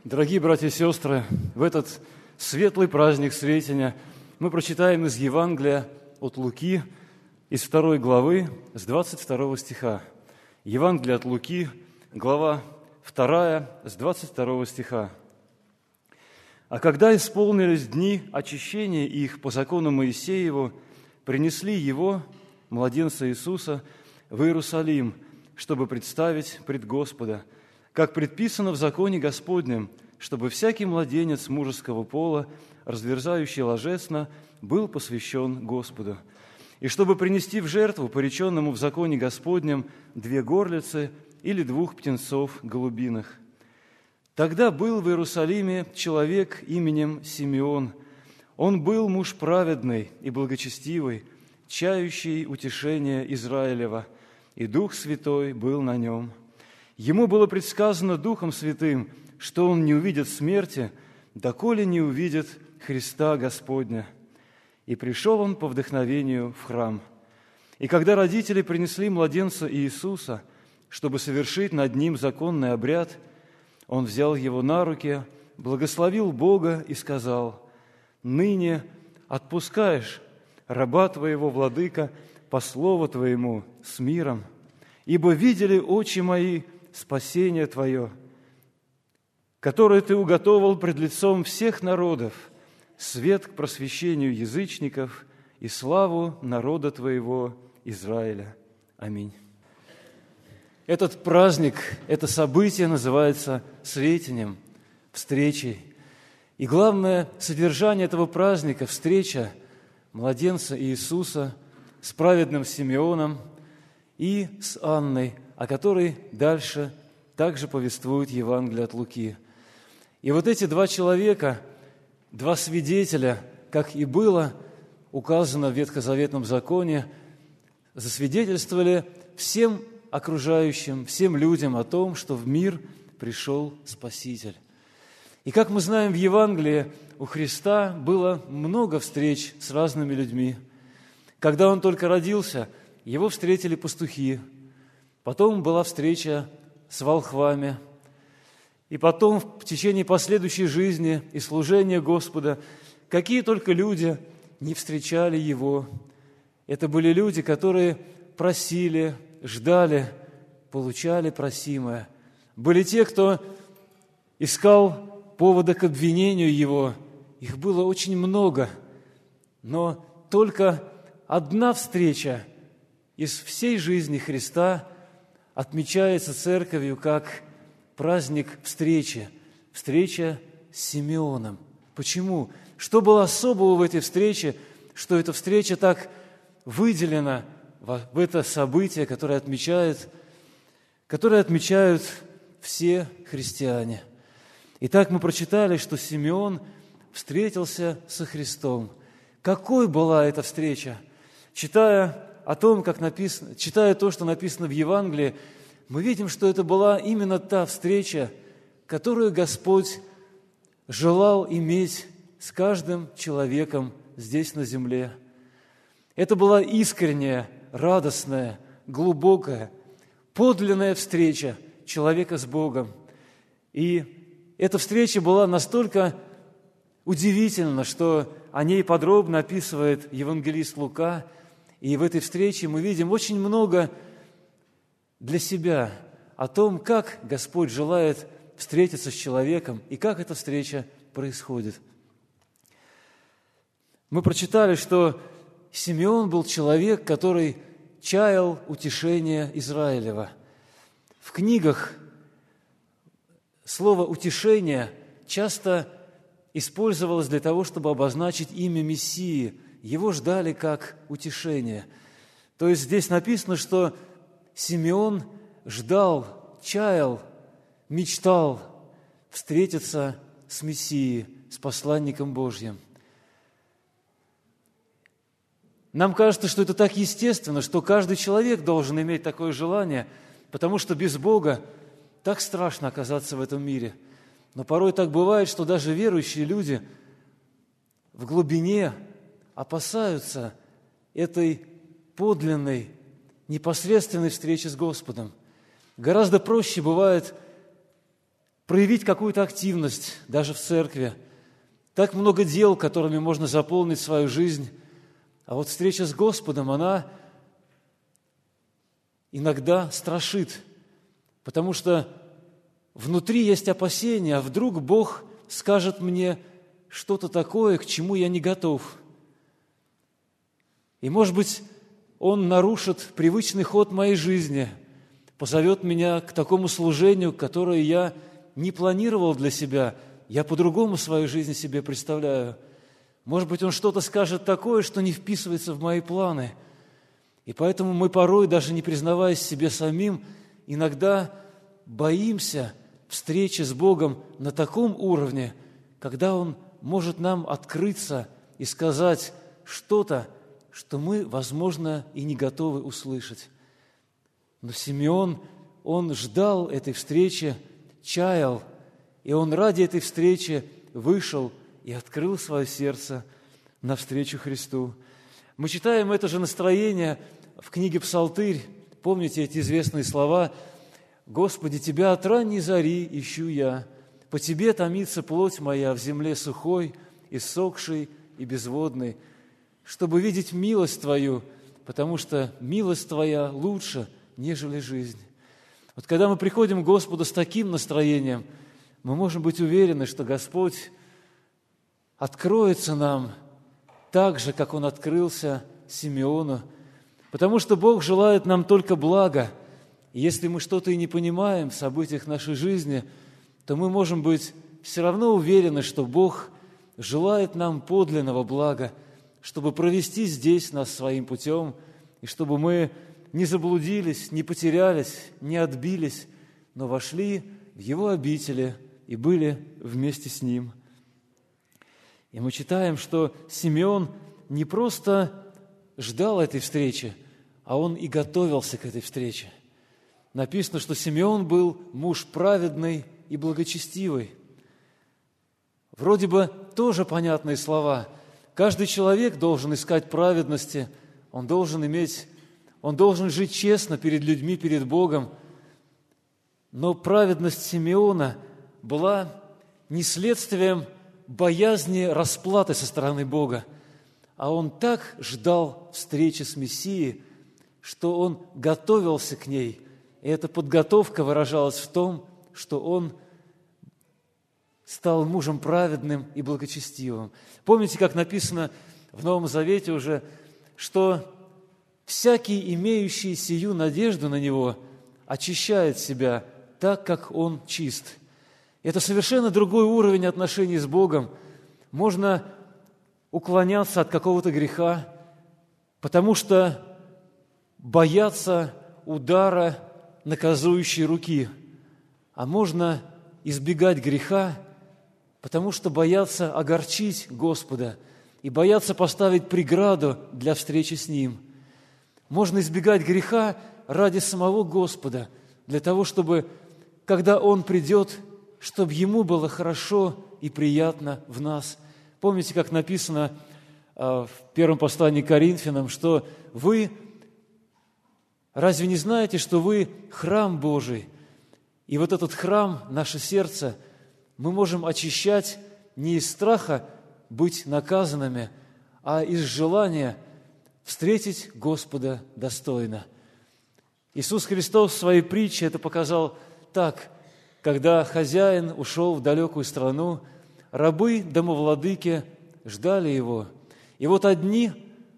Дорогие братья и сестры, в этот светлый праздник Сретения мы прочитаем из Евангелия от Луки, из 2 главы, с 22 стиха. Евангелие от Луки, глава 2, с 22 стиха. «А когда исполнились дни очищения их по закону Моисееву, принесли его, младенца Иисуса, в Иерусалим, чтобы представить пред Господа, как предписано в законе Господнем, чтобы всякий младенец мужеского пола, разверзающий ложесно, был посвящен Господу, и чтобы принести в жертву, пореченному в законе Господнем, 2 горлицы или 2 птенцов голубиных. Тогда был в Иерусалиме человек именем Симеон. Он был муж праведный и благочестивый, чающий утешение Израилева, и Дух Святой был на нем. Ему было предсказано Духом Святым, что он не увидит смерти, доколе не увидит Христа Господня. И пришел он по вдохновению в храм. И когда родители принесли младенца Иисуса, чтобы совершить над ним законный обряд, он взял его на руки, благословил Бога и сказал: «Ныне отпускаешь раба Твоего, Владыка, по слову Твоему с миром, ибо видели очи мои спасение Твое, которое Ты уготовил пред лицом всех народов, свет к просвещению язычников и славу народа Твоего Израиля». Аминь. Этот праздник, это событие называется Сретением, встречей. И главное содержание этого праздника – встреча младенца Иисуса с праведным Симеоном и с Анной, о которой дальше также повествует Евангелие от Луки. И вот эти 2 человека, 2 свидетеля, как и было указано в Ветхозаветном законе, засвидетельствовали всем окружающим, всем людям о том, что в мир пришел Спаситель. И как мы знаем в Евангелии, у Христа было много встреч с разными людьми. Когда Он только родился, Его встретили пастухи, потом была встреча с волхвами, и потом в течение последующей жизни и служения Господа какие только люди не встречали Его. Это были люди, которые просили, ждали, получали просимое. Были те, кто искал повода к обвинению Его. Их было очень много, но только одна встреча из всей жизни Христа отмечается Церковью как праздник встречи, встреча с Симеоном. Почему? Что было особого в этой встрече, что эта встреча так выделена в это событие, которое отмечают все христиане? Итак, мы прочитали, что Симеон встретился со Христом. Какой была эта встреча? Читая то, что написано в Евангелии, мы видим, что это была именно та встреча, которую Господь желал иметь с каждым человеком здесь на земле. Это была искренняя, радостная, глубокая, подлинная встреча человека с Богом. И эта встреча была настолько удивительна, что о ней подробно описывает евангелист Лука. И в этой встрече мы видим очень много для себя о том, как Господь желает встретиться с человеком и как эта встреча происходит. Мы прочитали, что Симеон был человек, который чаял утешение Израилева. В книгах слово «утешение» часто использовалось для того, чтобы обозначить имя Мессии. Его ждали как утешение. То есть здесь написано, что Симеон ждал, чаял, мечтал встретиться с Мессией, с посланником Божьим. Нам кажется, что это так естественно, что каждый человек должен иметь такое желание, потому что без Бога так страшно оказаться в этом мире. Но порой так бывает, что даже верующие люди в глубине опасаются этой подлинной, непосредственной встречи с Господом. Гораздо проще бывает проявить какую-то активность даже в церкви. Так много дел, которыми можно заполнить свою жизнь. А вот встреча с Господом, она иногда страшит, потому что внутри есть опасения, а вдруг Бог скажет мне что-то такое, к чему я не готов. И, может быть, Он нарушит привычный ход моей жизни, позовет меня к такому служению, которое я не планировал для себя, я по-другому свою жизнь себе представляю. Может быть, Он что-то скажет такое, что не вписывается в мои планы. И поэтому мы порой, даже не признаваясь себе самим, иногда боимся встречи с Богом на таком уровне, когда Он может нам открыться и сказать что-то, что мы, возможно, и не готовы услышать. Но Симеон, он ждал этой встречи, чаял, и он ради этой встречи вышел и открыл свое сердце навстречу Христу. Мы читаем это же настроение в книге «Псалтырь». Помните эти известные слова: «Господи, Тебя от ранней зари ищу я, по Тебе томится плоть моя в земле сухой, иссохшей и безводной, чтобы видеть милость Твою, потому что милость Твоя лучше, нежели жизнь». Вот когда мы приходим к Господу с таким настроением, мы можем быть уверены, что Господь откроется нам так же, как Он открылся Симеону, потому что Бог желает нам только блага. И если мы что-то и не понимаем в событиях нашей жизни, то мы можем быть все равно уверены, что Бог желает нам подлинного блага, чтобы провести здесь нас своим путем, и чтобы мы не заблудились, не потерялись, не отбились, но вошли в Его обители и были вместе с Ним. И мы читаем, что Симеон не просто ждал этой встречи, а он и готовился к этой встрече. Написано, что Симеон был муж праведный и благочестивый. Вроде бы тоже понятные слова. Каждый человек должен искать праведности, он должен жить честно перед людьми, перед Богом. Но праведность Симеона была не следствием боязни расплаты со стороны Бога, а он так ждал встречи с Мессией, что он готовился к ней. И эта подготовка выражалась в том, что он стал мужем праведным и благочестивым. Помните, как написано в Новом Завете уже, что всякий, имеющий сию надежду на Него, очищает себя так, как он чист. Это совершенно другой уровень отношений с Богом. Можно уклоняться от какого-то греха, потому что бояться удара наказующей руки, а можно избегать греха, потому что бояться огорчить Господа и бояться поставить преграду для встречи с Ним. Можно избегать греха ради самого Господа, для того, чтобы, когда Он придет, чтобы Ему было хорошо и приятно в нас. Помните, как написано в первом послании к Коринфянам, что вы, разве не знаете, что вы храм Божий? И вот этот храм, наше сердце, мы можем очищать не из страха быть наказанными, а из желания встретить Господа достойно. Иисус Христос в своей притче это показал так: когда хозяин ушел в далекую страну, рабы домовладыки ждали его. И вот одни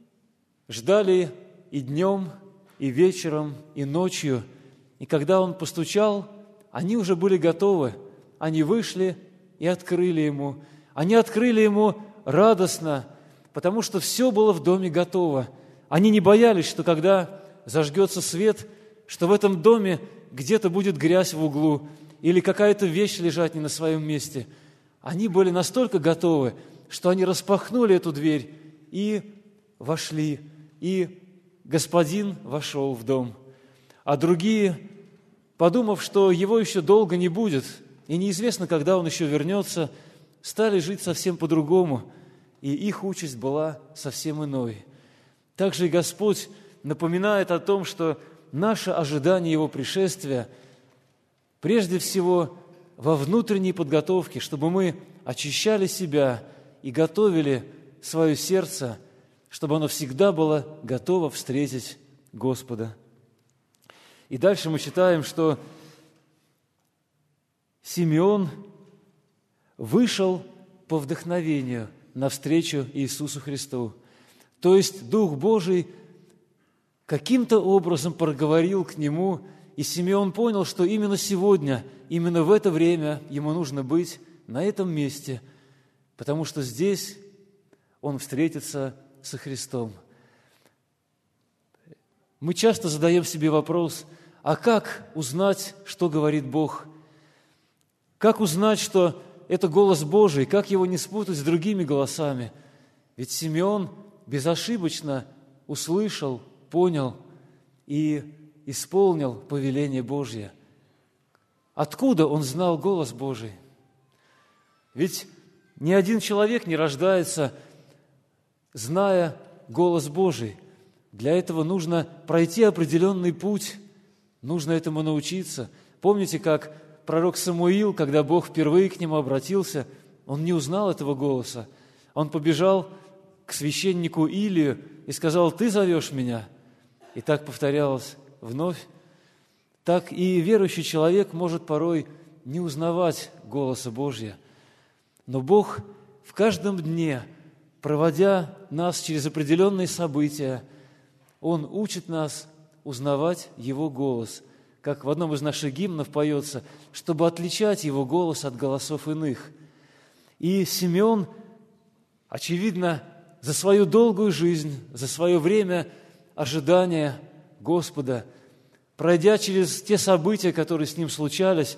ждали и днем, и вечером, и ночью. И когда он постучал, они уже были готовы. Они вышли и открыли ему. Они открыли ему радостно, потому что все было в доме готово. Они не боялись, что когда зажгется свет, что в этом доме где-то будет грязь в углу или какая-то вещь лежать не на своем месте. Они были настолько готовы, что они распахнули эту дверь и вошли, и господин вошел в дом. А другие, подумав, что его еще долго не будет, и неизвестно, когда он еще вернется, стали жить совсем по-другому, и их участь была совсем иной. Также и Господь напоминает о том, что наше ожидание Его пришествия прежде всего во внутренней подготовке, чтобы мы очищали себя и готовили свое сердце, чтобы оно всегда было готово встретить Господа. И дальше мы читаем, что Симеон вышел по вдохновению навстречу Иисусу Христу. То есть Дух Божий каким-то образом проговорил к нему, и Симеон понял, что именно сегодня, именно в это время ему нужно быть на этом месте, потому что здесь он встретится со Христом. Мы часто задаем себе вопрос, а как узнать, что говорит Бог? Как узнать, что это голос Божий, как его не спутать с другими голосами? Ведь Симеон безошибочно услышал, понял и исполнил повеление Божье. Откуда он знал голос Божий? Ведь ни один человек не рождается, зная голос Божий. Для этого нужно пройти определенный путь, нужно этому научиться. Помните, как пророк Самуил, когда Бог впервые к нему обратился, он не узнал этого голоса. Он побежал к священнику Илию и сказал: «Ты зовешь меня?» И так повторялось вновь. Так и верующий человек может порой не узнавать голоса Божьего. Но Бог в каждом дне, проводя нас через определенные события, Он учит нас узнавать Его голос. Как в одном из наших гимнов поется, чтобы отличать Его голос от голосов иных. И Симеон, очевидно, за свою долгую жизнь, за свое время ожидания Господа, пройдя через те события, которые с ним случались,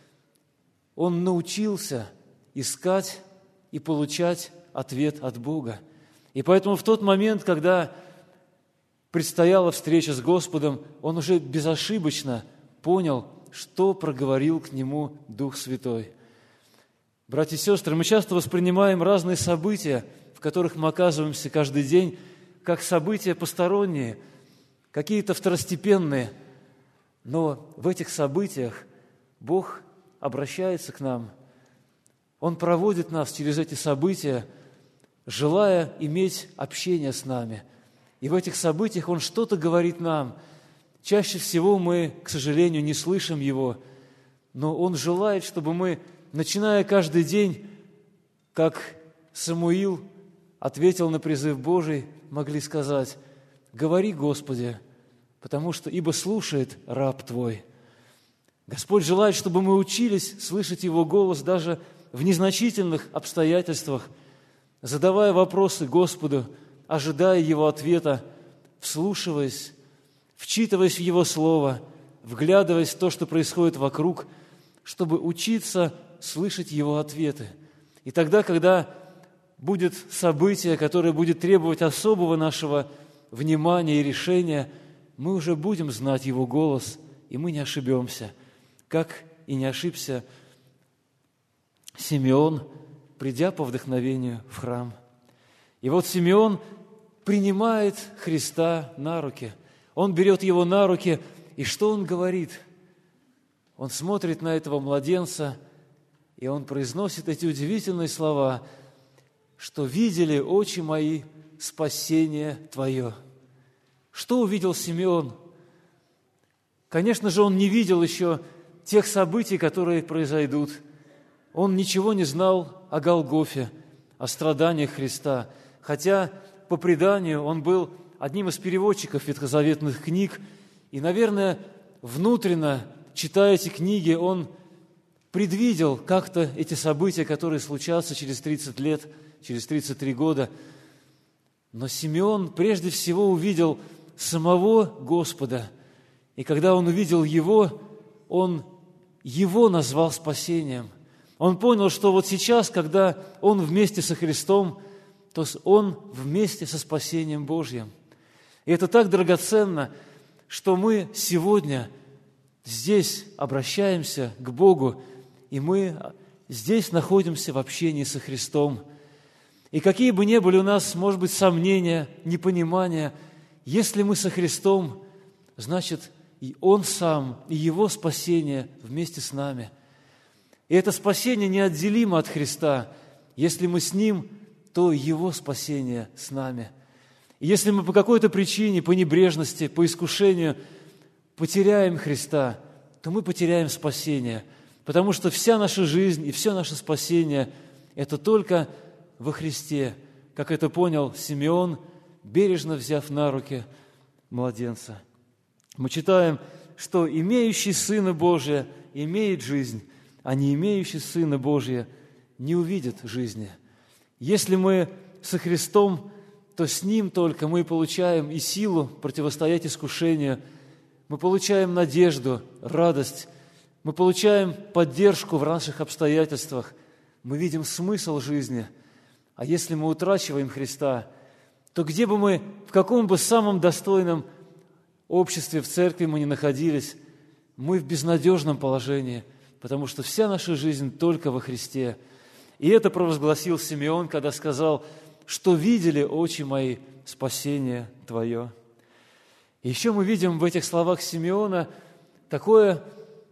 он научился искать и получать ответ от Бога. И поэтому в тот момент, когда предстояла встреча с Господом, он уже безошибочно понял, что проговорил к нему Дух Святой. Братья и сестры, мы часто воспринимаем разные события, в которых мы оказываемся каждый день, как события посторонние, какие-то второстепенные. Но в этих событиях Бог обращается к нам. Он проводит нас через эти события, желая иметь общение с нами. И в этих событиях Он что-то говорит нам. Чаще всего мы, к сожалению, не слышим Его, но Он желает, чтобы мы, начиная каждый день, как Самуил ответил на призыв Божий, могли сказать: «Говори, Господи, потому что ибо слушает раб Твой». Господь желает, чтобы мы учились слышать Его голос даже в незначительных обстоятельствах, задавая вопросы Господу, ожидая Его ответа, вслушиваясь, вчитываясь в Его Слово, вглядываясь в то, что происходит вокруг, чтобы учиться слышать Его ответы. И тогда, когда будет событие, которое будет требовать особого нашего внимания и решения, мы уже будем знать Его голос, и мы не ошибемся, как и не ошибся Симеон, придя по вдохновению в храм. И вот Симеон принимает Христа на руки. Он берет Его на руки, и что он говорит? Он смотрит на этого младенца, и он произносит эти удивительные слова, что видели очи мои спасение Твое. Что увидел Симеон? Конечно же, он не видел еще тех событий, которые произойдут. Он ничего не знал о Голгофе, о страданиях Христа, хотя по преданию он был одним из переводчиков ветхозаветных книг, и, наверное, внутренно, читая эти книги, он предвидел как-то эти события, которые случатся через 30 лет, через 33 года. Но Симеон прежде всего увидел самого Господа, и когда он увидел Его, он Его назвал спасением. Он понял, что вот сейчас, когда он вместе со Христом, то он вместе со спасением Божьим. И это так драгоценно, что мы сегодня здесь обращаемся к Богу, и мы здесь находимся в общении со Христом. И какие бы ни были у нас, может быть, сомнения, непонимания, если мы со Христом, значит, и Он сам, и Его спасение вместе с нами. И это спасение неотделимо от Христа. Если мы с Ним, то Его спасение с нами. И если мы по какой-то причине, по небрежности, по искушению потеряем Христа, то мы потеряем спасение, потому что вся наша жизнь и все наше спасение – это только во Христе, как это понял Симеон, бережно взяв на руки младенца. Мы читаем, что имеющий Сына Божия имеет жизнь, а не имеющий Сына Божия не увидит жизни. Если мы со Христом, то с Ним только мы получаем и силу противостоять искушению, мы получаем надежду, радость, мы получаем поддержку в наших обстоятельствах, мы видим смысл жизни. А если мы утрачиваем Христа, то где бы мы, в каком бы самом достойном обществе, в церкви мы ни находились, мы в безнадежном положении, потому что вся наша жизнь только во Христе. И это провозгласил Симеон, когда сказал, что видели очи мои спасение Твое. И еще мы видим в этих словах Симеона такое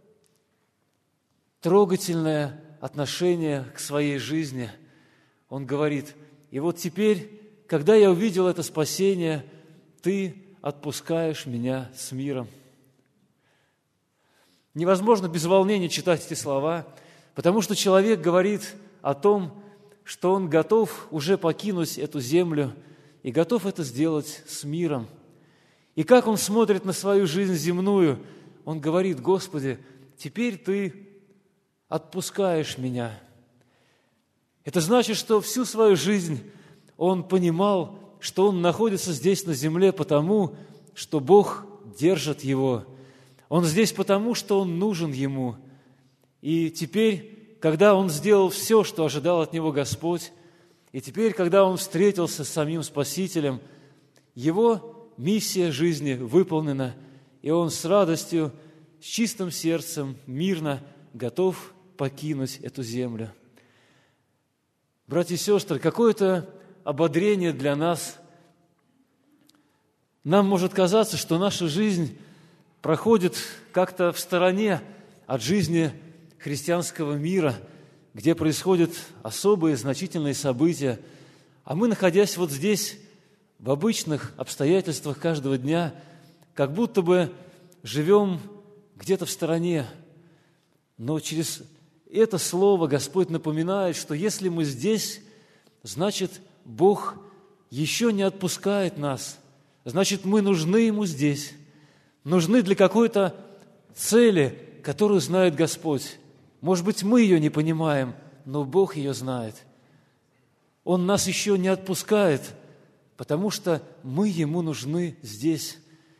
трогательное отношение к своей жизни. Он говорит, и вот теперь, когда я увидел это спасение, Ты отпускаешь меня с миром. Невозможно без волнения читать эти слова, потому что человек говорит о том, что он готов уже покинуть эту землю и готов это сделать с миром. И как он смотрит на свою жизнь земную, он говорит, Господи, теперь Ты отпускаешь меня. Это значит, что всю свою жизнь он понимал, что он находится здесь на земле потому, что Бог держит его. Он здесь потому, что он нужен ему. И теперь, когда он сделал все, что ожидал от него Господь, и теперь, когда он встретился с самим Спасителем, его миссия жизни выполнена, и он с радостью, с чистым сердцем, мирно готов покинуть эту землю. Братья и сестры, какое-то ободрение для нас. Нам может казаться, что наша жизнь проходит как-то в стороне от жизни христианского мира, где происходят особые значительные события, а мы, находясь вот здесь, в обычных обстоятельствах каждого дня, как будто бы живем где-то в стороне. Но через это слово Господь напоминает, что если мы здесь, значит, Бог еще не отпускает нас, значит, мы нужны Ему здесь, нужны для какой-то цели, которую знает Господь. Может быть, мы ее не понимаем, но Бог ее знает. Он нас еще не отпускает, потому что мы Ему нужны здесь.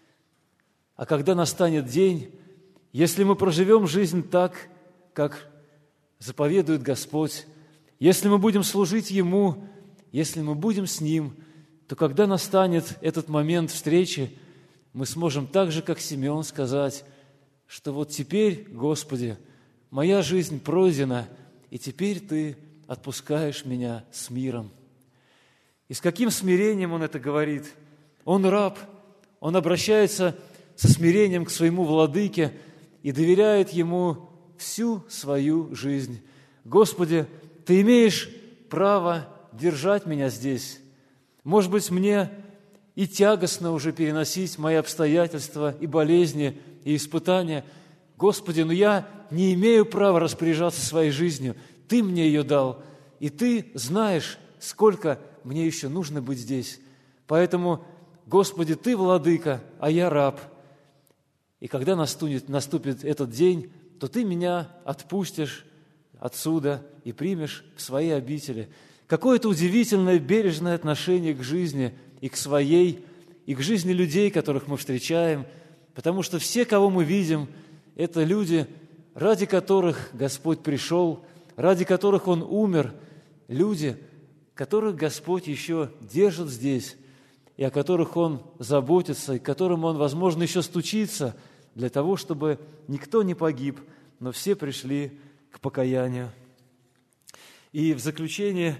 А когда настанет день, если мы проживем жизнь так, как заповедует Господь, если мы будем служить Ему, если мы будем с Ним, то когда настанет этот момент встречи, мы сможем так же, как Симеон, сказать, что вот теперь, Господи, моя жизнь пройдена, и теперь Ты отпускаешь меня с миром. И с каким смирением он это говорит? Он раб, он обращается со смирением к своему владыке и доверяет ему всю свою жизнь. Господи, Ты имеешь право держать меня здесь. Может быть, мне и тягостно уже переносить мои обстоятельства и болезни, и испытания. Господи, но я не имею права распоряжаться своей жизнью. Ты мне ее дал, и Ты знаешь, сколько мне еще нужно быть здесь. Поэтому, Господи, Ты владыка, а я раб. И когда наступит этот день, то Ты меня отпустишь отсюда и примешь в свои обители. Какое-то удивительное, бережное отношение к жизни и к своей, и к жизни людей, которых мы встречаем, потому что все, кого мы видим, это люди, ради которых Господь пришел, ради которых Он умер, люди, которых Господь еще держит здесь, и о которых Он заботится, и к которым Он, возможно, еще стучится, для того, чтобы никто не погиб, но все пришли к покаянию. И в заключение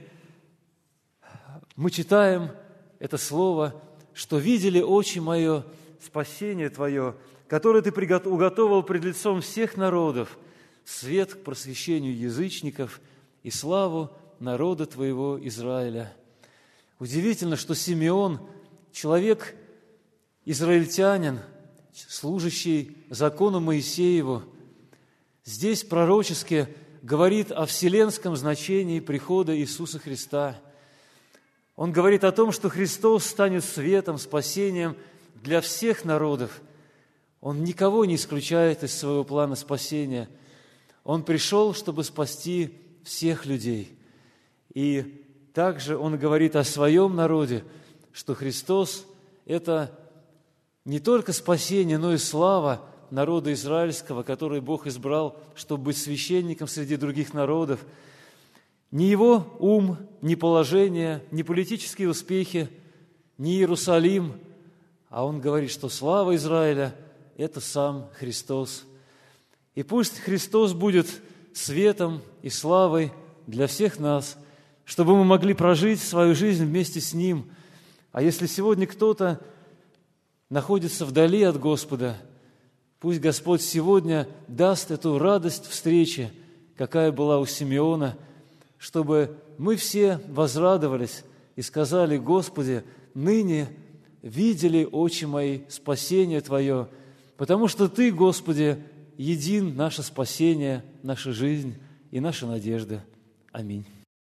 мы читаем это слово, что «видели очи мое спасение Твое, которое Ты уготовил пред лицом всех народов, свет к просвещению язычников и славу народа Твоего Израиля». Удивительно, что Симеон, человек израильтянин, служащий закону Моисееву, здесь пророчески говорит о вселенском значении прихода Иисуса Христа. Он говорит о том, что Христос станет светом, спасением для всех народов. Он никого не исключает из своего плана спасения. Он пришел, чтобы спасти всех людей. И также Он говорит о своем народе, что Христос – это не только спасение, но и слава народа израильского, который Бог избрал, чтобы быть священником среди других народов. Ни его ум, ни положение, ни политические успехи, ни Иерусалим, а Он говорит, что слава Израиля – это сам Христос. И пусть Христос будет светом и славой для всех нас, чтобы мы могли прожить свою жизнь вместе с Ним. А если сегодня кто-то находится вдали от Господа, пусть Господь сегодня даст эту радость встречи, какая была у Симеона, чтобы мы все возрадовались и сказали: «Господи, ныне видели очи мои спасение Твое, потому что Ты, Господи, един наше спасение, наша жизнь и наша надежда». Аминь.